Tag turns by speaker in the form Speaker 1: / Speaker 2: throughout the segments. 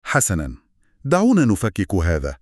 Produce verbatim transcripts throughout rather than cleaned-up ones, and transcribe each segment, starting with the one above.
Speaker 1: حسناً، دعونا نفكك هذا.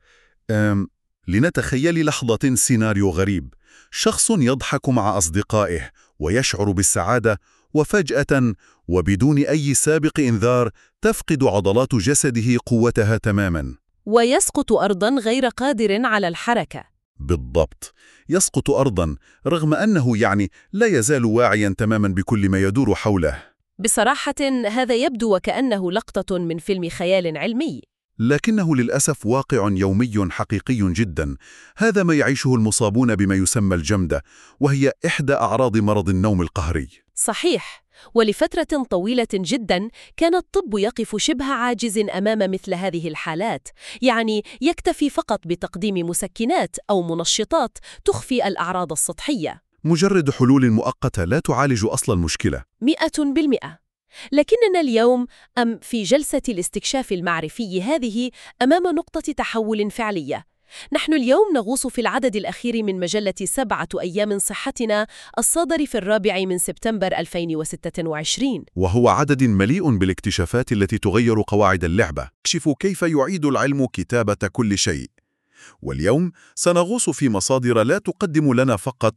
Speaker 1: أم لنتخيل لحظة سيناريو غريب. شخص يضحك مع أصدقائه ويشعر بالسعادة، وفجأة وبدون أي سابق إنذار تفقد عضلات جسده قوتها تماماً.
Speaker 2: ويسقط أرضاً غير قادر على الحركة.
Speaker 1: بالضبط، يسقط أرضاً رغم أنه يعني لا يزال واعياً تماماً بكل ما يدور حوله.
Speaker 2: بصراحة هذا يبدو وكأنه لقطة من فيلم خيال علمي.
Speaker 1: لكنه للأسف واقع يومي حقيقي جدا. هذا ما يعيشه المصابون بما يسمى الجمدة، وهي إحدى أعراض مرض النوم القهري.
Speaker 2: صحيح، ولفترة طويلة جدا كان الطب يقف شبه عاجز أمام مثل هذه الحالات، يعني يكتفي فقط بتقديم مسكنات أو منشطات تخفي الأعراض السطحية.
Speaker 1: مجرد حلول مؤقتة لا تعالج أصل المشكلة.
Speaker 2: مئة بالمئة. لكننا اليوم أم في جلسة الاستكشاف المعرفي هذه أمام نقطة تحول فعلية. نحن اليوم نغوص في العدد الأخير من مجلة سبعة أيام صحتنا الصادر في الرابع من سبتمبر ألفين وستة وعشرين،
Speaker 1: وهو عدد مليء بالاكتشافات التي تغير قواعد اللعبة، تكشف كيف يعيد العلم كتابة كل شيء. واليوم سنغوص في مصادر لا تقدم لنا فقط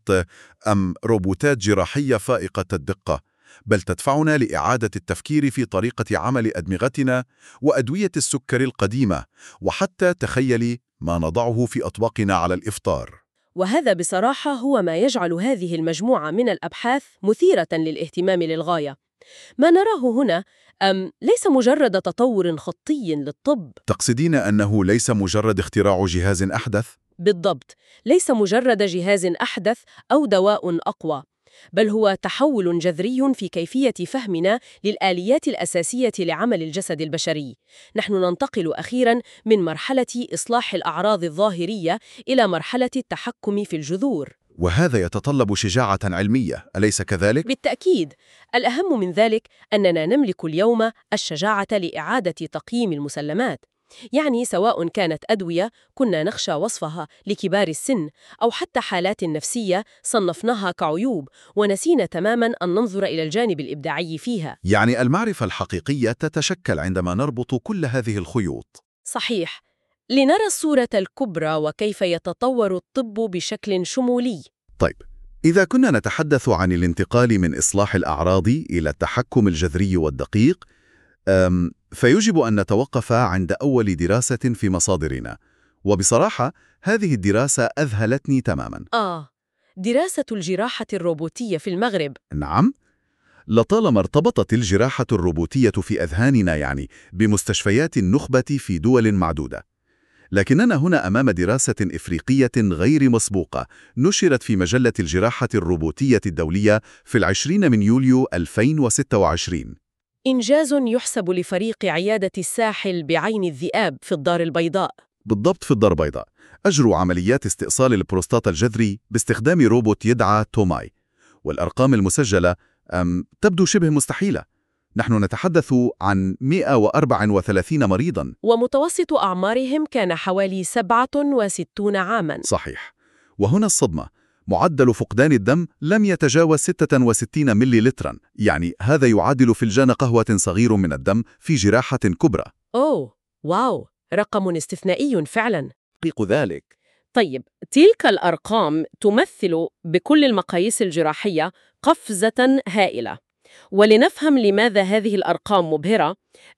Speaker 1: أم روبوتات جراحية فائقة الدقة، بل تدفعنا لإعادة التفكير في طريقة عمل أدمغتنا وأدوية السكر القديمة، وحتى تخيلي ما نضعه في أطباقنا على الإفطار.
Speaker 2: وهذا بصراحة هو ما يجعل هذه المجموعة من الأبحاث مثيرة للاهتمام للغاية. ما نراه هنا أم ليس مجرد تطور خطي للطب.
Speaker 1: تقصدين أنه ليس مجرد اختراع جهاز أحدث؟
Speaker 2: بالضبط، ليس مجرد جهاز أحدث أو دواء أقوى، بل هو تحول جذري في كيفية فهمنا للآليات الأساسية لعمل الجسد البشري. نحن ننتقل أخيراً من مرحلة إصلاح الأعراض الظاهرية إلى مرحلة التحكم في الجذور.
Speaker 1: وهذا يتطلب شجاعة علمية، أليس كذلك؟
Speaker 2: بالتأكيد، الأهم من ذلك أننا نملك اليوم الشجاعة لإعادة تقييم المسلمات. يعني سواء كانت أدوية كنا نخشى وصفها لكبار السن، أو حتى حالات نفسية صنفناها كعيوب ونسينا تماماً أن ننظر إلى الجانب الإبداعي فيها.
Speaker 1: يعني المعرفة الحقيقية تتشكل عندما نربط كل هذه الخيوط.
Speaker 2: صحيح، لنرى الصورة الكبرى وكيف يتطور الطب بشكل شمولي.
Speaker 1: طيب، إذا كنا نتحدث عن الانتقال من إصلاح الأعراض إلى التحكم الجذري والدقيق، أم فيجب أن نتوقف عند أول دراسة في مصادرنا، وبصراحة هذه الدراسة أذهلتني تماماً.
Speaker 2: آه، دراسة الجراحة الروبوتية في المغرب.
Speaker 1: نعم، لطالما ارتبطت الجراحة الروبوتية في أذهاننا يعني بمستشفيات النخبة في دول معدودة، لكننا هنا أمام دراسة إفريقية غير مسبوقة نشرت في مجلة الجراحة الروبوتية الدولية في العشرين من يوليو ألفين وستة وعشرين.
Speaker 2: إنجاز يحسب لفريق عيادة الساحل بعين الذئاب في الدار البيضاء.
Speaker 1: بالضبط، في الدار البيضاء أجروا عمليات استئصال البروستاتا الجذري باستخدام روبوت يدعى توماي، والأرقام المسجلة أم تبدو شبه مستحيلة. نحن نتحدث عن مئة وأربعة وثلاثين مريضاً،
Speaker 2: ومتوسط أعمارهم كان حوالي سبعة وستين عاماً.
Speaker 1: صحيح. وهنا الصدمة، معدل فقدان الدم لم يتجاوز ستة وستين ملي لتراً، يعني هذا يعادل فنجان قهوة صغير من الدم في جراحة كبرى.
Speaker 2: أوه، واو، رقم استثنائي فعلاً.
Speaker 1: حقيق ذلك.
Speaker 2: طيب، تلك الأرقام تمثل بكل المقاييس الجراحية قفزة هائلة. ولنفهم لماذا هذه الأرقام مبهرة،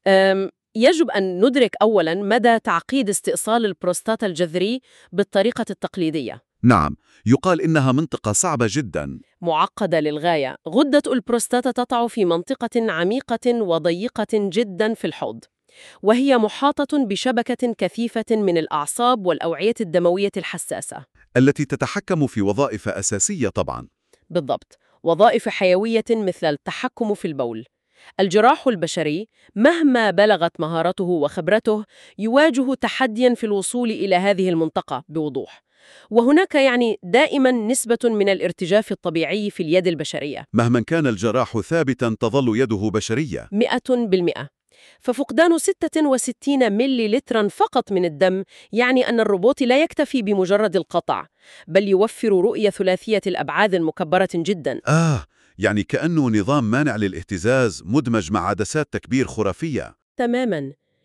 Speaker 2: يجب أن ندرك أولاً مدى تعقيد استئصال البروستاتا الجذري بالطريقة التقليدية.
Speaker 1: نعم، يقال إنها منطقة صعبة جداً،
Speaker 2: معقدة للغاية. غدة البروستاتا تقع في منطقة عميقة وضيقة جداً في الحوض، وهي محاطة بشبكة كثيفة من الأعصاب والأوعية الدموية الحساسة
Speaker 1: التي تتحكم في وظائف أساسية طبعاً.
Speaker 2: بالضبط، وظائف حيوية مثل التحكم في البول. الجراح البشري مهما بلغت مهارته وخبرته يواجه تحدياً في الوصول إلى هذه المنطقة بوضوح، وهناك يعني دائماً نسبة من الارتجاف الطبيعي في اليد البشرية.
Speaker 1: مهما كان الجراح ثابتاً تظل يده بشرية.
Speaker 2: مئة بالمئة. ففقدان ستة وستين ملي لتراً فقط من الدم يعني أن الروبوت لا يكتفي بمجرد القطع، بل يوفر رؤية ثلاثية الأبعاد المكبرة جداً.
Speaker 1: آه، يعني كأنه نظام مانع للاهتزاز مدمج مع عدسات تكبير خرافية.
Speaker 2: تماماً،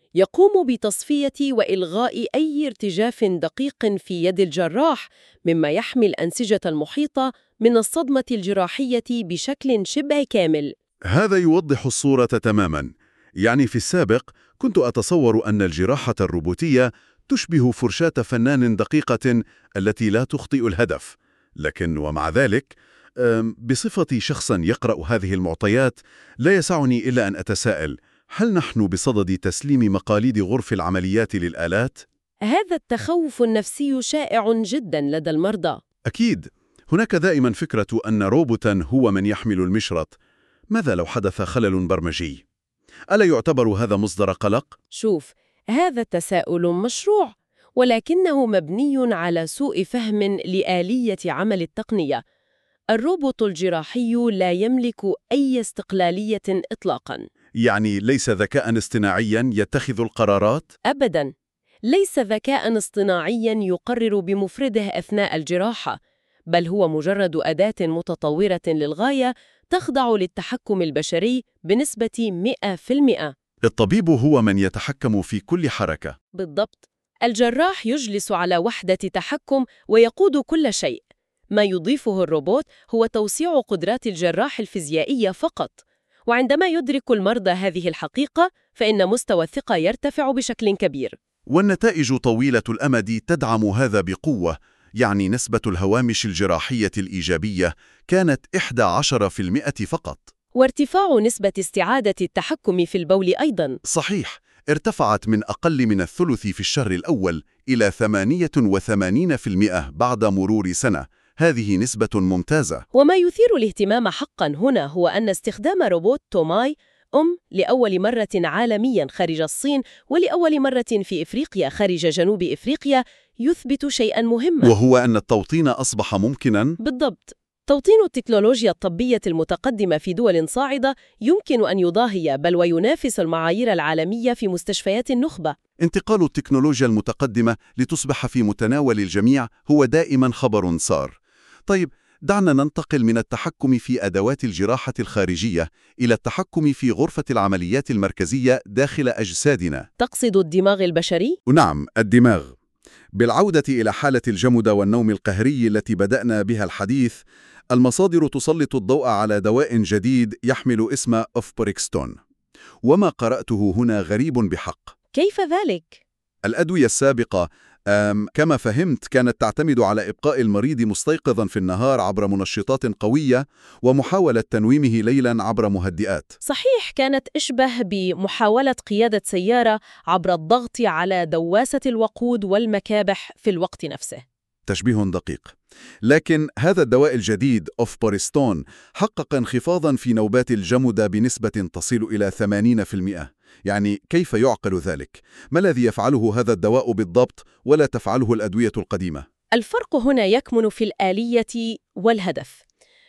Speaker 2: يقوم بتصفية وإلغاء أي ارتجاف دقيق في يد الجراح، مما يحمي الأنسجة المحيطة من الصدمة الجراحية بشكل شبه كامل.
Speaker 1: هذا يوضح الصورة تماماً. يعني في السابق كنت أتصور أن الجراحة الروبوتية تشبه فرشاة فنان دقيقة التي لا تخطئ الهدف. لكن ومع ذلك، أم، بصفتي شخصاً يقرأ هذه المعطيات، لا يسعني إلا أن أتساءل: هل نحن بصدد تسليم مقاليد غرف العمليات للآلات؟
Speaker 2: هذا التخوف النفسي شائع جدا لدى المرضى.
Speaker 1: أكيد، هناك دائماً فكرة أن روبوتاً هو من يحمل المشرط. ماذا لو حدث خلل برمجي؟ ألا يعتبر هذا مصدر قلق؟
Speaker 2: شوف، هذا التساؤل مشروع، ولكنه مبني على سوء فهم لآلية عمل التقنية. الروبوت الجراحي لا يملك أي استقلالية إطلاقاً.
Speaker 1: يعني ليس ذكاء اصطناعيا يتخذ القرارات؟
Speaker 2: أبداً، ليس ذكاء اصطناعياً يقرر بمفرده أثناء الجراحة، بل هو مجرد أداة متطورة للغاية تخضع للتحكم البشري بنسبة مئة بالمئة.
Speaker 1: الطبيب هو من يتحكم في كل حركة.
Speaker 2: بالضبط، الجراح يجلس على وحدة تحكم ويقود كل شيء. ما يضيفه الروبوت هو توسيع قدرات الجراح الفيزيائية فقط. وعندما يدرك المرضى هذه الحقيقة، فإن مستوى الثقة يرتفع بشكل كبير.
Speaker 1: والنتائج طويلة الأمد تدعم هذا بقوة. يعني نسبة الهوامش الجراحية الإيجابية كانت إحدى عشرة بالمئة فقط.
Speaker 2: وارتفاع نسبة استعادة التحكم في البول أيضاً.
Speaker 1: صحيح، ارتفعت من أقل من الثلث في الشهر الأول إلى ثمانية وثمانين بالمئة بعد مرور سنة. هذه نسبة ممتازة.
Speaker 2: وما يثير الاهتمام حقاً هنا هو أن استخدام روبوت توماي أم لأول مرة عالمياً خارج الصين ولأول مرة في إفريقيا خارج جنوب إفريقيا يثبت شيئاً مهماً،
Speaker 1: وهو أن التوطين أصبح ممكناً.
Speaker 2: بالضبط. توطين التكنولوجيا الطبية المتقدمة في دول صاعدة يمكن أن يضاهي بل وينافس المعايير العالمية في مستشفيات النخبة.
Speaker 1: انتقال التكنولوجيا المتقدمة لتصبح في متناول الجميع هو دائما خبر سار. طيب، دعنا ننتقل من التحكم في أدوات الجراحة الخارجية إلى التحكم في غرفة العمليات المركزية داخل أجسادنا.
Speaker 2: تقصد الدماغ البشري؟
Speaker 1: نعم، الدماغ. بالعودة إلى حالة الجمد والنوم القهري التي بدأنا بها الحديث، المصادر تسلط الضوء على دواء جديد يحمل اسم أوفبوريكستون. وما قرأته هنا غريب بحق.
Speaker 2: كيف ذلك؟
Speaker 1: الأدوية السابقة أم كما فهمت كانت تعتمد على إبقاء المريض مستيقظاً في النهار عبر منشطات قوية ومحاولة تنويمه ليلاً عبر مهدئات.
Speaker 2: صحيح، كانت أشبه بمحاولة قيادة سيارة عبر الضغط على دواسة الوقود والمكابح في الوقت نفسه.
Speaker 1: تشبيه دقيق. لكن هذا الدواء الجديد أوفبوريستون حقق انخفاضاً في نوبات الجمد بنسبة تصل إلى ثمانين بالمئة. يعني كيف يعقل ذلك؟ ما الذي يفعله هذا الدواء بالضبط ولا تفعله الأدوية القديمة؟
Speaker 2: الفرق هنا يكمن في الآلية والهدف.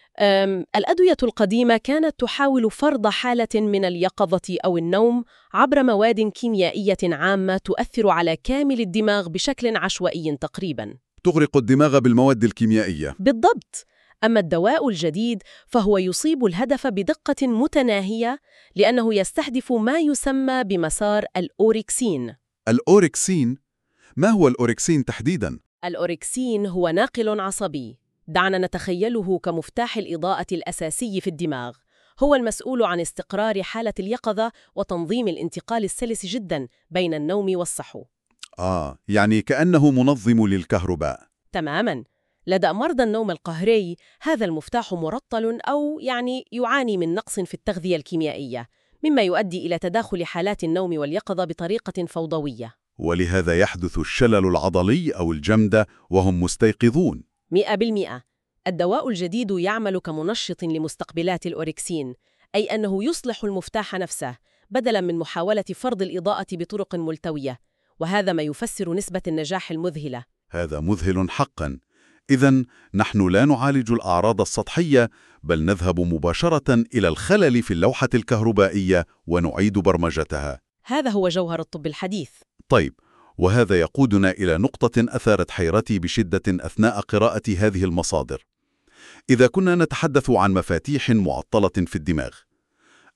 Speaker 2: أم، الأدوية القديمة كانت تحاول فرض حالة من اليقظة أو النوم عبر مواد كيميائية عامة تؤثر على كامل الدماغ بشكل عشوائي تقريباً.
Speaker 1: تغرق الدماغ بالمواد الكيميائية.
Speaker 2: بالضبط. أما الدواء الجديد فهو يصيب الهدف بدقة متناهية لأنه يستهدف ما يسمى بمسار الأوركسين.
Speaker 1: الأوركسين؟ ما هو الأوركسين تحديداً؟
Speaker 2: الأوركسين هو ناقل عصبي. دعنا نتخيله كمفتاح الإضاءة الأساسي في الدماغ. هو المسؤول عن استقرار حالة اليقظة وتنظيم الانتقال السلس جداً بين النوم والصحو.
Speaker 1: آه، يعني كأنه منظم للكهرباء.
Speaker 2: تماماً. لدى مرضى النوم القهري هذا المفتاح مرطل أو يعني يعاني من نقص في التغذية الكيميائية، مما يؤدي إلى تداخل حالات النوم واليقظة بطريقة فوضوية.
Speaker 1: ولهذا يحدث الشلل العضلي أو الجمد وهم مستيقظون.
Speaker 2: مئة بالمئة. الدواء الجديد يعمل كمنشط لمستقبلات الأوركسين، أي أنه يصلح المفتاح نفسه بدلاً من محاولة فرض الإضاءة بطرق ملتوية، وهذا ما يفسر نسبة النجاح المذهلة.
Speaker 1: هذا مذهل حقاً. إذن نحن لا نعالج الأعراض السطحية، بل نذهب مباشرة إلى الخلل في اللوحة الكهربائية ونعيد برمجتها.
Speaker 2: هذا هو جوهر الطب الحديث.
Speaker 1: طيب، وهذا يقودنا إلى نقطة أثارت حيرتي بشدة أثناء قراءة هذه المصادر. إذا كنا نتحدث عن مفاتيح معطلة في الدماغ،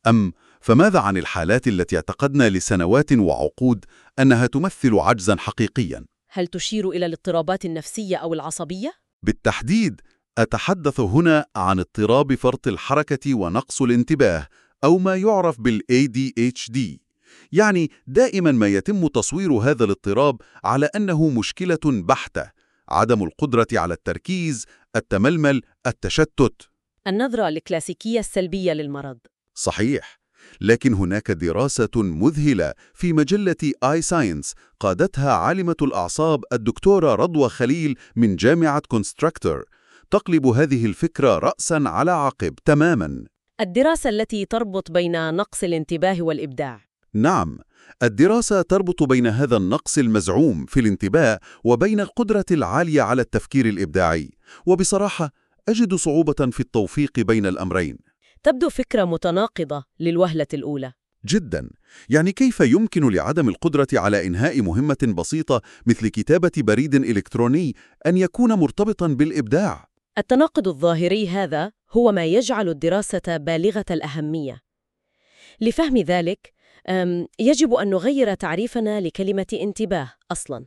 Speaker 1: أم فماذا عن الحالات التي اعتقدنا لسنوات وعقود أنها تمثل عجزاً حقيقياً؟
Speaker 2: هل تشير إلى الاضطرابات النفسية أو العصبية؟
Speaker 1: بالتحديد، أتحدث هنا عن اضطراب فرط الحركة ونقص الانتباه، أو ما يعرف بال إيه دي إتش دي. يعني دائما ما يتم تصوير هذا الاضطراب على أنه مشكلة بحتة، عدم القدرة على التركيز، التململ، التشتت.
Speaker 2: النظرة الكلاسيكية السلبية للمرض.
Speaker 1: صحيح، لكن هناك دراسة مذهلة في مجلة آي ساينس قادتها عالمة الأعصاب الدكتورة رضوى خليل من جامعة كونستراكتور، تقلب هذه الفكرة رأساً على عقب تماماً.
Speaker 2: الدراسة التي تربط بين نقص الانتباه والإبداع.
Speaker 1: نعم، الدراسة تربط بين هذا النقص المزعوم في الانتباه وبين القدرة العالية على التفكير الإبداعي، وبصراحة أجد صعوبة في التوفيق بين الأمرين.
Speaker 2: تبدو فكرة متناقضة للوهلة الأولى.
Speaker 1: جداً، يعني كيف يمكن لعدم القدرة على إنهاء مهمة بسيطة مثل كتابة بريد إلكتروني أن يكون مرتبطاً بالإبداع؟
Speaker 2: التناقض الظاهري هذا هو ما يجعل الدراسة بالغة الأهمية. لفهم ذلك، أم، يجب أن نغير تعريفنا لكلمة انتباه أصلاً.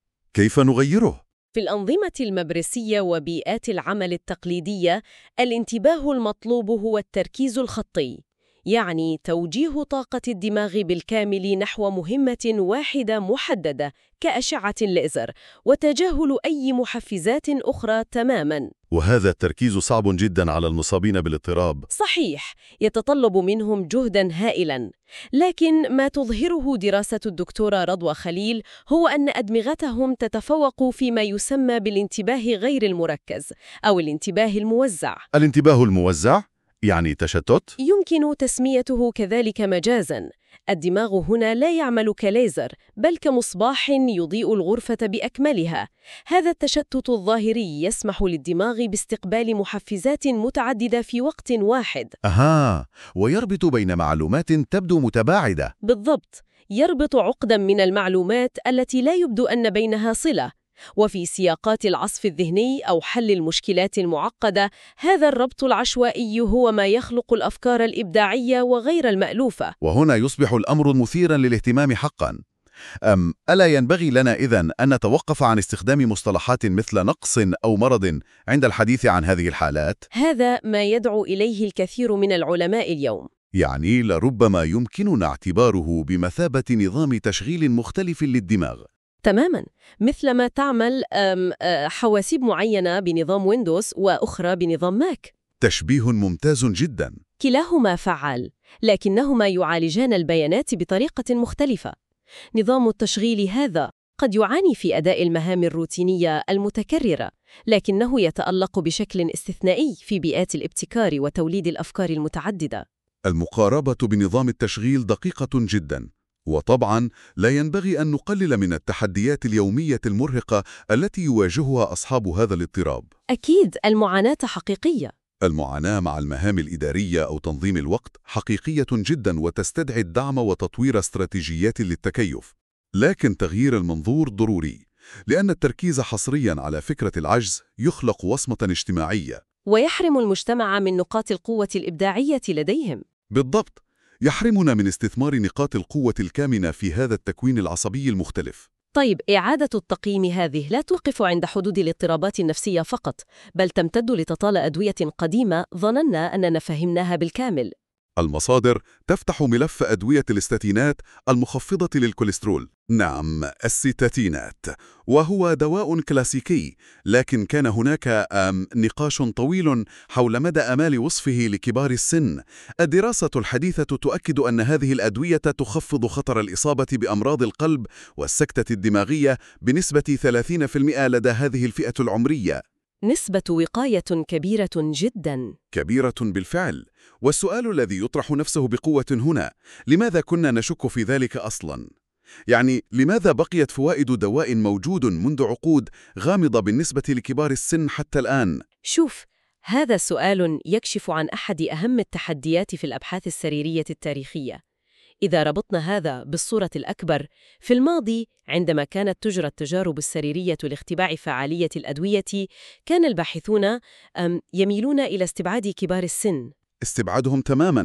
Speaker 1: كيف نغيره؟
Speaker 2: في الأنظمة المبرسية وبيئات العمل التقليدية، الانتباه المطلوب هو التركيز الخطي، يعني توجيه طاقة الدماغ بالكامل نحو مهمة واحدة محددة كأشعة الليزر، وتجاهل أي محفزات أخرى تماماً.
Speaker 1: وهذا التركيز صعب جداً على المصابين بالاضطراب.
Speaker 2: صحيح، يتطلب منهم جهداً هائلاً، لكن ما تظهره دراسة الدكتورة رضوى خليل هو أن أدمغتهم تتفوق فيما يسمى بالانتباه غير المركز أو الانتباه الموزع.
Speaker 1: الانتباه الموزع؟ يعني تشتت؟
Speaker 2: يمكن تسميته كذلك مجازاً. الدماغ هنا لا يعمل كليزر، بل كمصباح يضيء الغرفة بأكملها. هذا التشتت الظاهري يسمح للدماغ باستقبال محفزات متعددة في وقت واحد.
Speaker 1: أها، ويربط بين معلومات تبدو متباعدة.
Speaker 2: بالضبط، يربط عقداً من المعلومات التي لا يبدو أن بينها صلة. وفي سياقات العصف الذهني أو حل المشكلات المعقدة، هذا الربط العشوائي هو ما يخلق الأفكار الإبداعية وغير المألوفة.
Speaker 1: وهنا يصبح الأمر مثيراً للاهتمام حقاً. أم ألا ينبغي لنا إذن أن نتوقف عن استخدام مصطلحات مثل نقص أو مرض عند الحديث عن هذه الحالات؟
Speaker 2: هذا ما يدعو إليه الكثير من العلماء اليوم.
Speaker 1: يعني لربما يمكننا اعتباره بمثابة نظام تشغيل مختلف للدماغ.
Speaker 2: تماماً، مثلما تعمل أم، أه، حواسيب معينة بنظام ويندوز وأخرى بنظام ماك.
Speaker 1: تشبيه ممتاز جداً.
Speaker 2: كلاهما فعال، لكنهما يعالجان البيانات بطريقة مختلفة. نظام التشغيل هذا قد يعاني في أداء المهام الروتينية المتكررة، لكنه يتألق بشكل استثنائي في بيئات الابتكار وتوليد الأفكار المتعددة.
Speaker 1: المقاربة بنظام التشغيل دقيقة جداً، وطبعاً لا ينبغي أن نقلل من التحديات اليومية المرهقة التي يواجهها أصحاب هذا الاضطراب.
Speaker 2: أكيد، المعاناة حقيقية.
Speaker 1: المعاناة مع المهام الإدارية أو تنظيم الوقت حقيقية جداً وتستدعي الدعم وتطوير استراتيجيات للتكيف. لكن تغيير المنظور ضروري، لأن التركيز حصرياً على فكرة العجز يخلق وصمة اجتماعية،
Speaker 2: ويحرم المجتمع من نقاط القوة الإبداعية لديهم.
Speaker 1: بالضبط، يحرمنا من استثمار نقاط القوة الكامنة في هذا التكوين العصبي المختلف.
Speaker 2: طيب، إعادة التقييم هذه لا توقف عند حدود الاضطرابات النفسية فقط، بل تمتد لتطال أدوية قديمة ظننا أننا فهمناها بالكامل.
Speaker 1: المصادر تفتح ملف أدوية الاستاتينات المخفضة للكوليسترول، نعم الستاتينات، وهو دواء كلاسيكي، لكن كان هناك نقاش طويل حول مدى آمال وصفه لكبار السن. الدراسة الحديثة تؤكد أن هذه الأدوية تخفض خطر الإصابة بأمراض القلب والسكتة الدماغية بنسبة ثلاثين بالمئة لدى هذه الفئة العمرية.
Speaker 2: نسبة وقاية كبيرة جداً.
Speaker 1: كبيرة بالفعل، والسؤال الذي يطرح نفسه بقوة هنا: لماذا كنا نشك في ذلك أصلاً؟ يعني لماذا بقيت فوائد دواء موجود منذ عقود غامضة بالنسبة لكبار السن حتى الآن؟
Speaker 2: شوف، هذا سؤال يكشف عن أحد أهم التحديات في الأبحاث السريرية التاريخية. إذا ربطنا هذا بالصورة الأكبر، في الماضي عندما كانت تجرى التجارب السريرية لاختباع فعالية الأدوية، كان الباحثون يميلون إلى استبعاد كبار السن.
Speaker 1: استبعادهم تماماً،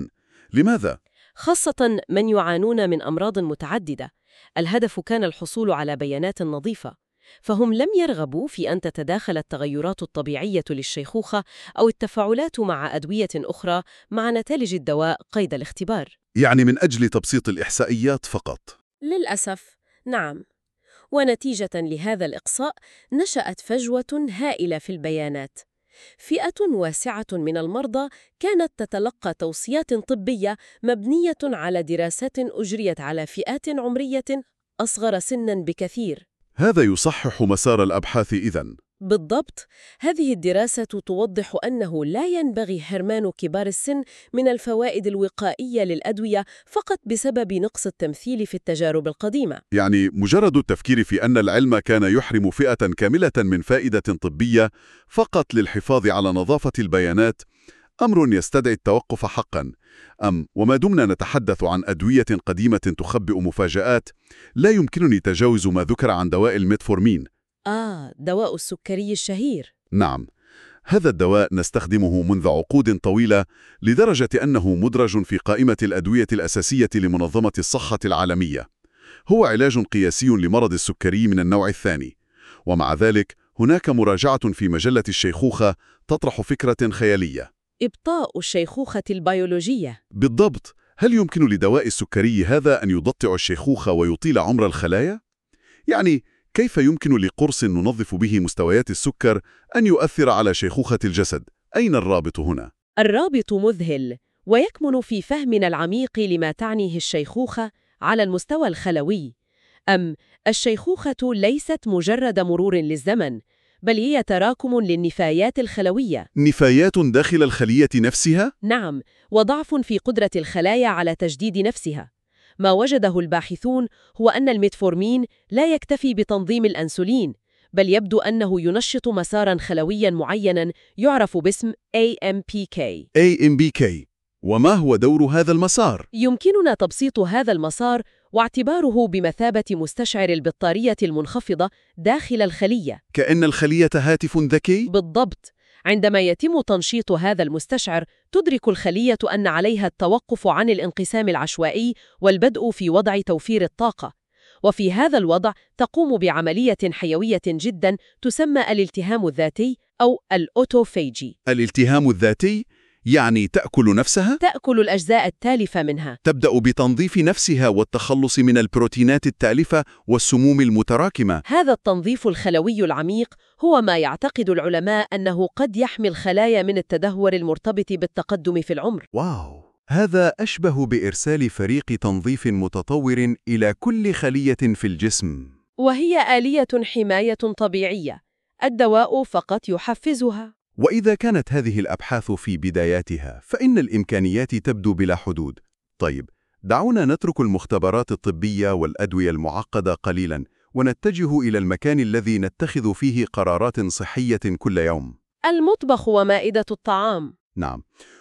Speaker 1: لماذا؟
Speaker 2: خاصة من يعانون من أمراض متعددة. الهدف كان الحصول على بيانات نظيفة، فهم لم يرغبوا في أن تتداخل التغيرات الطبيعية للشيخوخة أو التفاعلات مع أدوية أخرى مع نتائج الدواء قيد الاختبار.
Speaker 1: يعني من أجل تبسيط الإحصائيات فقط.
Speaker 2: للأسف، نعم. ونتيجة لهذا الإقصاء نشأت فجوة هائلة في البيانات. فئة واسعة من المرضى كانت تتلقى توصيات طبية مبنية على دراسات أجريت على فئات عمرية أصغر سناً بكثير.
Speaker 1: هذا يصحح مسار الأبحاث إذن.
Speaker 2: بالضبط، هذه الدراسة توضح أنه لا ينبغي حرمان كبار السن من الفوائد الوقائية للأدوية فقط بسبب نقص التمثيل في التجارب القديمة.
Speaker 1: يعني مجرد التفكير في أن العلم كان يحرم فئة كاملة من فائدة طبية فقط للحفاظ على نظافة البيانات أمر يستدعي التوقف حقاً. أم وما دمنا نتحدث عن أدوية قديمة تخبئ مفاجآت، لا يمكنني تجاوز ما ذكر عن دواء الميتفورمين.
Speaker 2: آه، دواء السكري الشهير.
Speaker 1: نعم، هذا الدواء نستخدمه منذ عقود طويلة لدرجة أنه مدرج في قائمة الأدوية الأساسية لمنظمة الصحة العالمية. هو علاج قياسي لمرض السكري من النوع الثاني، ومع ذلك هناك مراجعة في مجلة الشيخوخة تطرح فكرة خيالية:
Speaker 2: إبطاء الشيخوخة البيولوجية.
Speaker 1: بالضبط، هل يمكن لدواء السكري هذا أن يضطع الشيخوخة ويطيل عمر الخلايا؟ يعني كيف يمكن لقرص ننظف به مستويات السكر أن يؤثر على شيخوخة الجسد؟ أين الرابط هنا؟
Speaker 2: الرابط مذهل، ويكمن في فهمنا العميق لما تعنيه الشيخوخة على المستوى الخلوي. أم الشيخوخة ليست مجرد مرور للزمن، بل هي تراكم للنفايات الخلوية.
Speaker 1: نفايات داخل الخلية نفسها؟
Speaker 2: نعم، وضعف في قدرة الخلايا على تجديد نفسها. ما وجده الباحثون هو أن الميتفورمين لا يكتفي بتنظيم الأنسولين، بل يبدو أنه ينشط مساراً خلوياً معيناً يعرف باسم إيه إم بي كي.
Speaker 1: إيه إم بي كي، وما هو دور هذا المسار؟
Speaker 2: يمكننا تبسيط هذا المسار واعتباره بمثابة مستشعر البطارية المنخفضة داخل الخلية.
Speaker 1: كأن الخلية هاتف ذكي؟
Speaker 2: بالضبط. عندما يتم تنشيط هذا المستشعر، تدرك الخلية أن عليها التوقف عن الانقسام العشوائي والبدء في وضع توفير الطاقة. وفي هذا الوضع تقوم بعملية حيوية جداً تسمى الالتهام الذاتي أو الأوتوفيجي.
Speaker 1: الالتهام الذاتي يعني تأكل نفسها؟
Speaker 2: تأكل الأجزاء التالفة منها.
Speaker 1: تبدأ بتنظيف نفسها والتخلص من البروتينات التالفة والسموم المتراكمة.
Speaker 2: هذا التنظيف الخلوي العميق هو ما يعتقد العلماء أنه قد يحمي الخلايا من التدهور المرتبط بالتقدم في العمر.
Speaker 1: واو، هذا أشبه بإرسال فريق تنظيف متطور إلى كل خلية في الجسم.
Speaker 2: وهي آلية حماية طبيعية، الدواء فقط يحفزها.
Speaker 1: وإذا كانت هذه الأبحاث في بداياتها، فإن الإمكانيات تبدو بلا حدود. طيب، دعونا نترك المختبرات الطبية والأدوية المعقدة قليلاً ونتجه إلى المكان الذي نتخذ فيه قرارات صحية كل يوم.
Speaker 2: المطبخ ومائدة الطعام.
Speaker 1: نعم،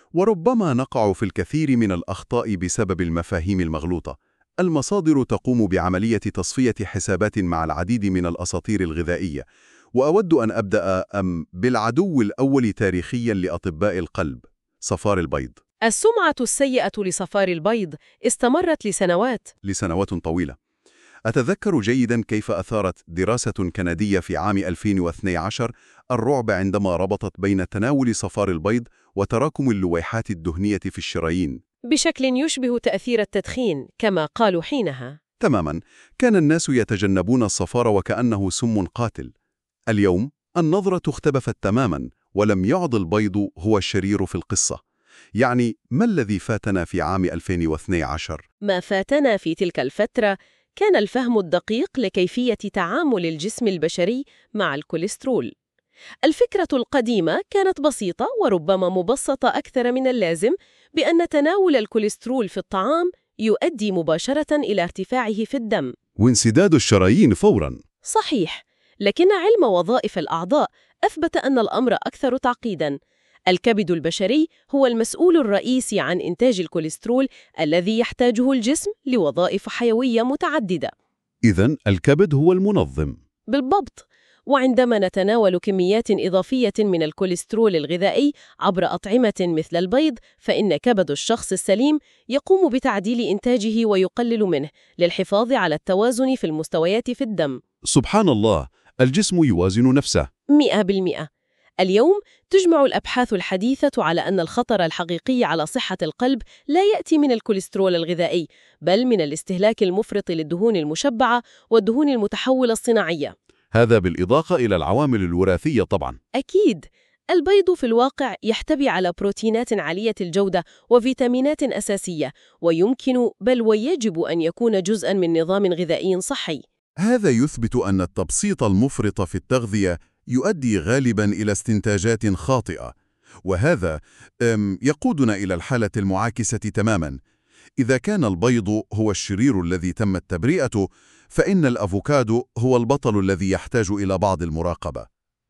Speaker 1: وربما نقع في الكثير من الأخطاء بسبب المفاهيم المغلوطة. المصادر تقوم بعملية تصفية حسابات مع العديد من الأساطير الغذائية، وأود أن أبدأ أم بالعدو الأول تاريخياً لأطباء القلب، صفار البيض.
Speaker 2: السمعة السيئة لصفار البيض استمرت لسنوات
Speaker 1: لسنوات طويلة. أتذكر جيداً كيف أثارت دراسة كندية في عام ألفين واثني عشر الرعب عندما ربطت بين تناول صفار البيض وتراكم اللويحات الدهنية في الشرايين
Speaker 2: بشكل يشبه تأثير التدخين كما قالوا حينها.
Speaker 1: تماماً، كان الناس يتجنبون الصفار وكأنه سم قاتل. اليوم النظرة اختلفت تماماً، ولم يعد البيض هو الشرير في القصة. يعني ما الذي فاتنا في عام ألفين واثني عشر؟
Speaker 2: ما فاتنا في تلك الفترة كان الفهم الدقيق لكيفية تعامل الجسم البشري مع الكوليسترول. الفكرة القديمة كانت بسيطة وربما مبسطة أكثر من اللازم، بأن تناول الكوليسترول في الطعام يؤدي مباشرة إلى ارتفاعه في الدم
Speaker 1: وانسداد الشرايين فوراً.
Speaker 2: صحيح، لكن علم وظائف الأعضاء أثبت أن الأمر أكثر تعقيداً. الكبد البشري هو المسؤول الرئيسي عن إنتاج الكوليسترول الذي يحتاجه الجسم لوظائف حيوية متعددة.
Speaker 1: إذن الكبد هو المنظم.
Speaker 2: بالضبط. وعندما نتناول كميات إضافية من الكوليسترول الغذائي عبر أطعمة مثل البيض، فإن كبد الشخص السليم يقوم بتعديل إنتاجه ويقلل منه للحفاظ على التوازن في المستويات في الدم.
Speaker 1: سبحان الله، الجسم يوازن نفسه.
Speaker 2: مئة بالمئة. اليوم تجمع الأبحاث الحديثة على أن الخطر الحقيقي على صحة القلب لا يأتي من الكوليسترول الغذائي، بل من الاستهلاك المفرط للدهون المشبعة والدهون المتحولة الصناعية.
Speaker 1: هذا بالإضافة إلى العوامل الوراثية طبعاً.
Speaker 2: أكيد. البيض في الواقع يحتوي على بروتينات عالية الجودة وفيتامينات أساسية، ويمكن بل ويجب أن يكون جزءاً من نظام غذائي صحي.
Speaker 1: هذا يثبت أن التبسيط المفرط في التغذية يؤدي غالباً إلى استنتاجات خاطئة، وهذا أم، يقودنا إلى الحالة المعاكسة تماماً. إذا كان البيض هو الشرير الذي تمت تبرئته، فإن الأفوكادو هو البطل الذي يحتاج إلى بعض المراقبة.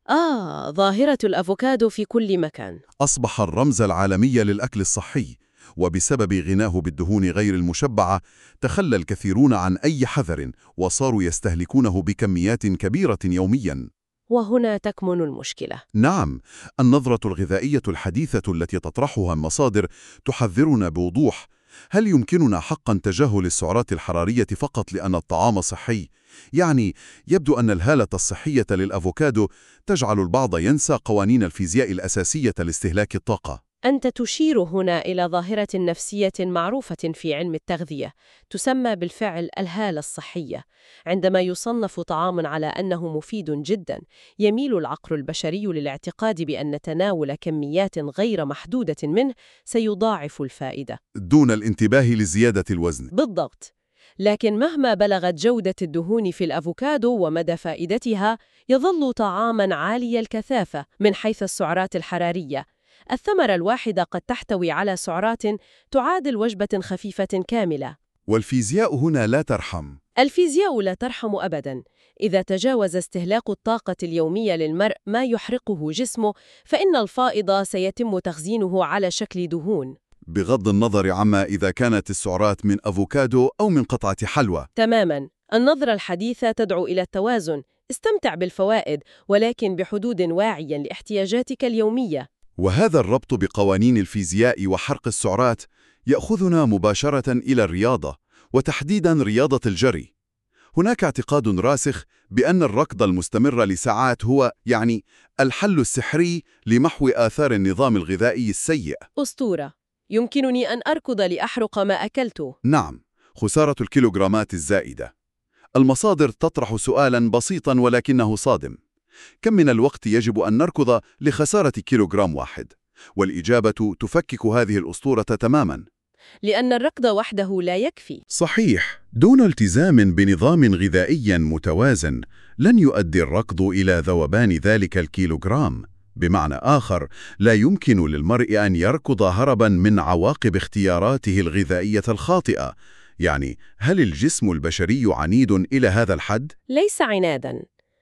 Speaker 2: آه، ظاهرة الأفوكادو في كل مكان.
Speaker 1: أصبح الرمز العالمي للأكل الصحي، وبسبب غناه بالدهون غير المشبعة تخلى الكثيرون عن أي حذر وصاروا يستهلكونه بكميات كبيرة يومياً.
Speaker 2: وهنا تكمن المشكلة.
Speaker 1: نعم، النظرة الغذائية الحديثة التي تطرحها المصادر تحذرنا بوضوح. هل يمكننا حقاً تجاهل السعرات الحرارية فقط لأن الطعام صحي؟ يعني يبدو أن الهالة الصحية للأفوكادو تجعل البعض ينسى قوانين الفيزياء الأساسية لاستهلاك الطاقة.
Speaker 2: أنت تشير هنا إلى ظاهرة نفسية معروفة في علم التغذية، تسمى بالفعل الهالة الصحية. عندما يصنف طعام على أنه مفيد جداً، يميل العقل البشري للاعتقاد بأن تناول كميات غير محدودة منه سيضاعف الفائدة،
Speaker 1: دون الانتباه لزيادة الوزن.
Speaker 2: بالضبط. لكن مهما بلغت جودة الدهون في الأفوكادو ومدى فائدتها، يظل طعاماً عالي الكثافة من حيث السعرات الحرارية. الثمرة الواحدة قد تحتوي على سعرات تعادل وجبة خفيفة كاملة.
Speaker 1: والفيزياء هنا لا ترحم.
Speaker 2: الفيزياء لا ترحم أبداً. إذا تجاوز استهلاك الطاقة اليومية للمرء ما يحرقه جسمه، فإن الفائض سيتم تخزينه على شكل دهون.
Speaker 1: بغض النظر عما إذا كانت السعرات من أفوكادو أو من قطعة حلوى.
Speaker 2: تماماً. النظرة الحديثة تدعو إلى التوازن. استمتع بالفوائد، ولكن بحدود واعية لاحتياجاتك اليومية.
Speaker 1: وهذا الربط بقوانين الفيزياء وحرق السعرات يأخذنا مباشرة إلى الرياضة، وتحديداً رياضة الجري. هناك اعتقاد راسخ بأن الركض المستمر لساعات هو يعني الحل السحري لمحو آثار النظام الغذائي السيء.
Speaker 2: أسطورة. يمكنني أن أركض لأحرق ما أكلته.
Speaker 1: نعم، خسارة الكيلوغرامات الزائدة. المصادر تطرح سؤالاً بسيطاً ولكنه صادم: كم من الوقت يجب أن نركض لخسارة كيلوغرام واحد؟ والإجابة تفكك هذه الأسطورة تماماً.
Speaker 2: لأن الركض وحده لا يكفي.
Speaker 1: صحيح، دون التزام بنظام غذائي متوازن لن يؤدي الركض إلى ذوبان ذلك الكيلوغرام. بمعنى آخر، لا يمكن للمرء أن يركض هرباً من عواقب اختياراته الغذائية الخاطئة. يعني هل الجسم البشري عنيد إلى هذا الحد؟
Speaker 2: ليس عناداً،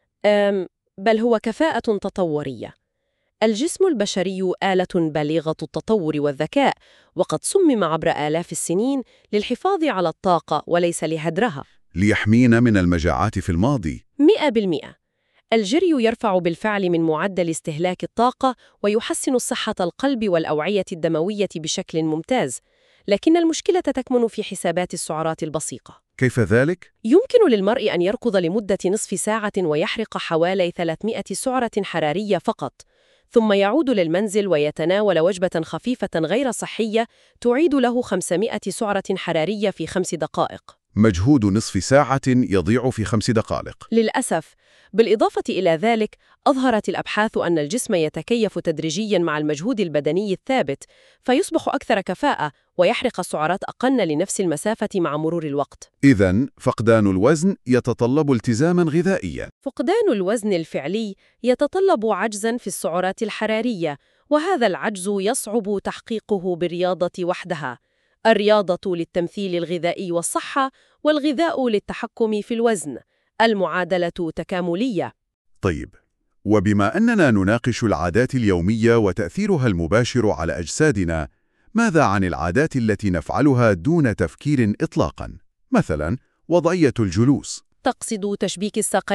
Speaker 2: أم بل هو كفاءة تطورية. الجسم البشري آلة بالغة التطور والذكاء، وقد صمم عبر آلاف السنين للحفاظ على الطاقة وليس لهدرها.
Speaker 1: ليحمينا من المجاعات في الماضي.
Speaker 2: مئة بالمئة. الجري يرفع بالفعل من معدل استهلاك الطاقة ويحسن صحة القلب والأوعية الدموية بشكل ممتاز، لكن المشكلة تكمن في حسابات السعرات البسيطة.
Speaker 1: كيف ذلك؟
Speaker 2: يمكن للمرء أن يركض لمدة نصف ساعة ويحرق حوالي ثلاثمائة سعرة حرارية فقط، ثم يعود للمنزل ويتناول وجبة خفيفة غير صحية تعيد له خمسمائة سعرة حرارية في خمس دقائق.
Speaker 1: مجهود نصف ساعة يضيع في خمس دقائق.
Speaker 2: للأسف. بالإضافة إلى ذلك، أظهرت الأبحاث أن الجسم يتكيف تدريجياً مع المجهود البدني الثابت، فيصبح أكثر كفاءة ويحرق السعرات أقل لنفس المسافة مع مرور الوقت.
Speaker 1: إذن فقدان الوزن يتطلب التزاماً غذائياً.
Speaker 2: فقدان الوزن الفعلي يتطلب عجزاً في السعرات الحرارية، وهذا العجز يصعب تحقيقه بالرياضة وحدها. الرياضة للتمثيل الغذائي والصحة، والغذاء للتحكم في الوزن. المعادلة تكاملية.
Speaker 1: طيب، وبما أننا نناقش العادات اليومية وتأثيرها المباشر على أجسادنا، ماذا عن العادات التي نفعلها دون تفكير إطلاقاً؟ مثلاً، وضعية الجلوس.
Speaker 2: تقصد تشبيك الساقين؟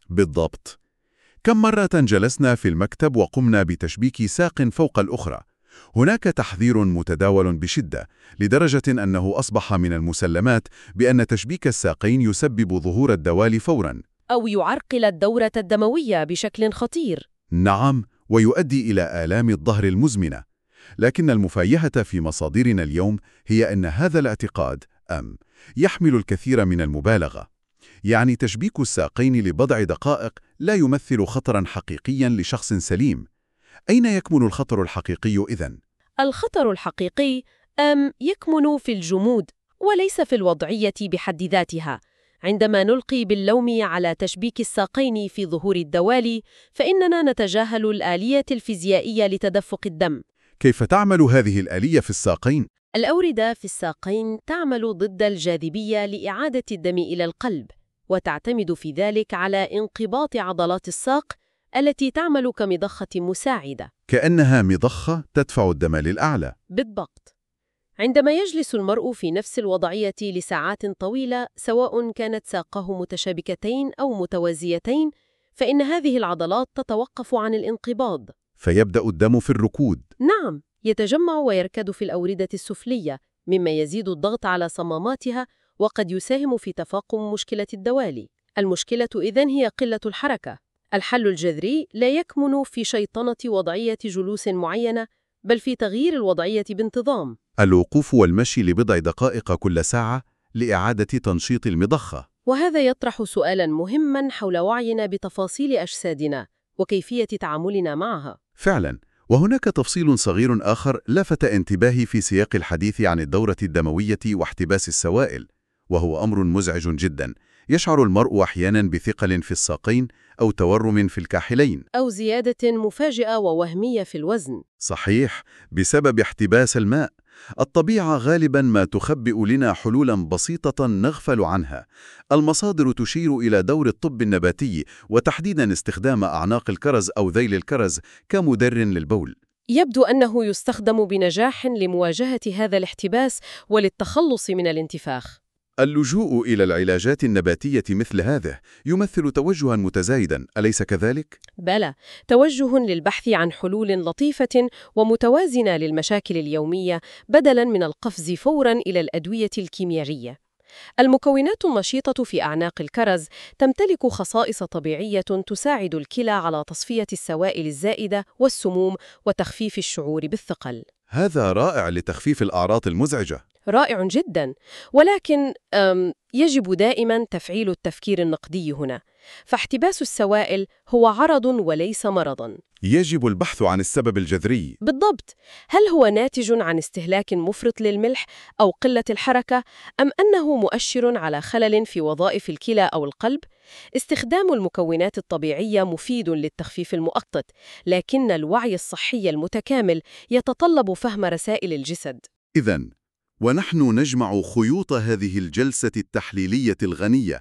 Speaker 1: بالضبط. كم مرة جلسنا في المكتب وقمنا بتشبيك ساق فوق الأخرى؟ هناك تحذير متداول بشدة، لدرجة أنه أصبح من المسلمات بأن تشبيك الساقين يسبب ظهور الدوالي فوراً.
Speaker 2: أو يعرقل الدورة الدموية بشكل خطير.
Speaker 1: نعم، ويؤدي إلى آلام الظهر المزمنة. لكن المفاجأة في مصادرنا اليوم هي أن هذا الاعتقاد أم يحمل الكثير من المبالغة. يعني تشبيك الساقين لبضع دقائق لا يمثل خطراً حقيقياً لشخص سليم. أين يكمن الخطر الحقيقي إذن؟
Speaker 2: الخطر الحقيقي أم يكمن في الجمود وليس في الوضعية بحد ذاتها. عندما نلقي باللوم على تشبيك الساقين في ظهور الدوالي، فإننا نتجاهل الآلية الفيزيائية لتدفق الدم.
Speaker 1: كيف تعمل هذه الآلية في الساقين؟
Speaker 2: الأوردة في الساقين تعمل ضد الجاذبية لإعادة الدم إلى القلب، وتعتمد في ذلك على انقباض عضلات الساق التي تعمل كمضخة مساعدة.
Speaker 1: كأنها مضخة تدفع الدم للأعلى.
Speaker 2: بالضبط. عندما يجلس المرء في نفس الوضعية لساعات طويلة، سواء كانت ساقه متشابكتين أو متوازيتين، فإن هذه العضلات تتوقف عن الانقباض.
Speaker 1: فيبدأ الدم في الركود.
Speaker 2: نعم، يتجمع ويركد في الأوردة السفلية، مما يزيد الضغط على صماماتها وقد يساهم في تفاقم مشكلة الدوالي. المشكلة إذن هي قلة الحركة. الحل الجذري لا يكمن في شيطنة وضعية جلوس معينة، بل في تغيير الوضعية بانتظام.
Speaker 1: الوقوف والمشي لبضع دقائق كل ساعة لإعادة تنشيط المضخة.
Speaker 2: وهذا يطرح سؤالاً مهماً حول وعينا بتفاصيل أجسادنا وكيفية تعاملنا معها.
Speaker 1: فعلاً، وهناك تفصيل صغير آخر لفت انتباهي في سياق الحديث عن الدورة الدموية واحتباس السوائل، وهو أمر مزعج جداً. يشعر المرء أحياناً بثقل في الساقين أو تورم في الكاحلين،
Speaker 2: أو زيادة مفاجئة ووهمية في الوزن.
Speaker 1: صحيح، بسبب احتباس الماء. الطبيعة غالباً ما تخبئ لنا حلولاً بسيطة نغفل عنها. المصادر تشير إلى دور الطب النباتي، وتحديداً استخدام أعناق الكرز أو ذيل الكرز كمدر للبول.
Speaker 2: يبدو أنه يستخدم بنجاح لمواجهة هذا الاحتباس وللتخلص من الانتفاخ.
Speaker 1: اللجوء إلى العلاجات النباتية مثل هذه يمثل توجهاً متزايداً، أليس كذلك؟
Speaker 2: بلى، توجه للبحث عن حلول لطيفة ومتوازنة للمشاكل اليومية بدلاً من القفز فوراً إلى الأدوية الكيميائية. المكونات النشيطة في أعناق الكرز تمتلك خصائص طبيعية تساعد الكلى على تصفية السوائل الزائدة والسموم وتخفيف الشعور بالثقل.
Speaker 1: هذا رائع لتخفيف الأعراض المزعجة.
Speaker 2: رائع جداً، ولكن يجب دائماً تفعيل التفكير النقدي هنا، فاحتباس السوائل هو عرض وليس مرضاً.
Speaker 1: يجب البحث عن السبب الجذري.
Speaker 2: بالضبط. هل هو ناتج عن استهلاك مفرط للملح أو قلة الحركة، أم أنه مؤشر على خلل في وظائف الكلى أو القلب؟ استخدام المكونات الطبيعية مفيد للتخفيف المؤقت، لكن الوعي الصحي المتكامل يتطلب فهم رسائل الجسد.
Speaker 1: إذن، ونحن نجمع خيوط هذه الجلسة التحليلية الغنية،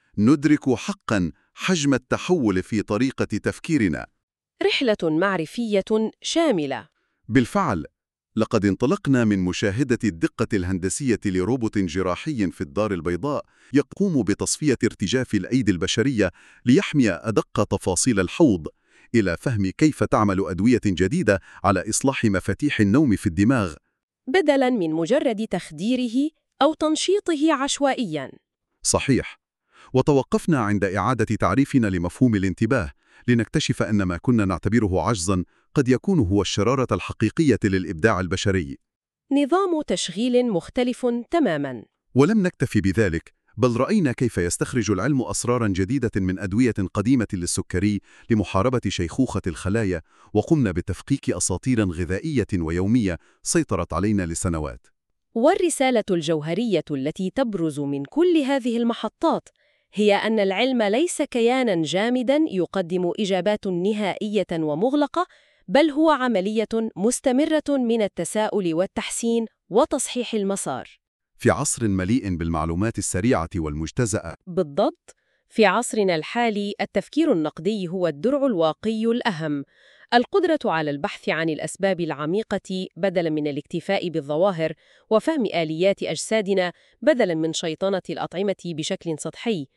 Speaker 1: ندرك حقاً حجم التحول في طريقة تفكيرنا.
Speaker 2: رحلة معرفية شاملة.
Speaker 1: بالفعل، لقد انطلقنا من مشاهدة الدقة الهندسية لروبوت جراحي في الدار البيضاء يقوم بتصفية ارتجاف الأيدي البشرية ليحمي أدق تفاصيل الحوض، إلى فهم كيف تعمل أدوية جديدة على إصلاح مفاتيح النوم في الدماغ،
Speaker 2: بدلاً من مجرد تخديره أو تنشيطه عشوائياً.
Speaker 1: صحيح. وتوقفنا عند إعادة تعريفنا لمفهوم الانتباه، لنكتشف أن ما كنا نعتبره عجزاً قد يكون هو الشرارة الحقيقية للإبداع البشري.
Speaker 2: نظام تشغيل مختلف تماماً.
Speaker 1: ولم نكتفي بذلك، بل رأينا كيف يستخرج العلم أسراراً جديدة من أدوية قديمة للسكري لمحاربة شيخوخة الخلايا، وقمنا بتفكيك أساطير غذائية ويومية سيطرت علينا لسنوات.
Speaker 2: والرسالة الجوهرية التي تبرز من كل هذه المحطات هي أن العلم ليس كياناً جامداً يقدم إجابات نهائية ومغلقة، بل هو عملية مستمرة من التساؤل والتحسين وتصحيح المسار.
Speaker 1: في عصر مليء بالمعلومات السريعة والمجتزأة.
Speaker 2: بالضبط. في عصرنا الحالي، التفكير النقدي هو الدرع الواقي الأهم. القدرة على البحث عن الأسباب العميقة بدلاً من الاكتفاء بالظواهر، وفهم آليات أجسادنا بدلاً من شيطنة الأطعمة بشكل سطحي.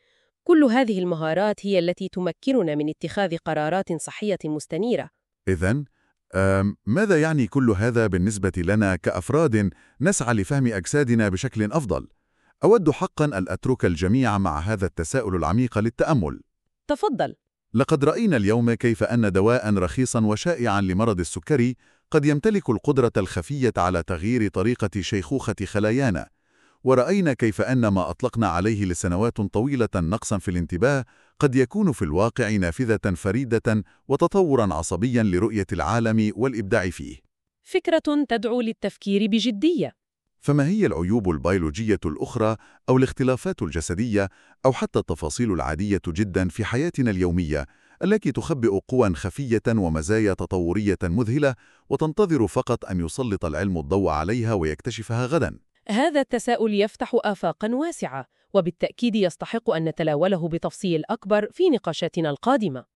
Speaker 2: كل هذه المهارات هي التي تمكننا من اتخاذ قرارات صحية مستنيرة.
Speaker 1: إذن ماذا يعني كل هذا بالنسبة لنا كأفراد نسعى لفهم أجسادنا بشكل أفضل؟ أود حقاً أن أترك الجميع مع هذا التساؤل العميق للتأمل.
Speaker 2: تفضل.
Speaker 1: لقد رأينا اليوم كيف أن دواء رخيصا وشائعا لمرض السكري قد يمتلك القدرة الخفية على تغيير طريقة شيخوخة خلايانا، ورأينا كيف أن ما أطلقنا عليه لسنوات طويلة نقصا في الانتباه قد يكون في الواقع نافذة فريدة وتطورا عصبيا لرؤية العالم والإبداع فيه.
Speaker 2: فكرة تدعو للتفكير بجدية.
Speaker 1: فما هي العيوب البيولوجية الأخرى أو الاختلافات الجسدية أو حتى التفاصيل العادية جدا في حياتنا اليومية التي تخبئ قوى خفية ومزايا تطورية مذهلة وتنتظر فقط أن يسلط العلم الضوء عليها ويكتشفها غدا؟
Speaker 2: هذا التساؤل يفتح آفاقاً واسعة، وبالتأكيد يستحق أن نتناوله بتفصيل أكبر في نقاشاتنا القادمة.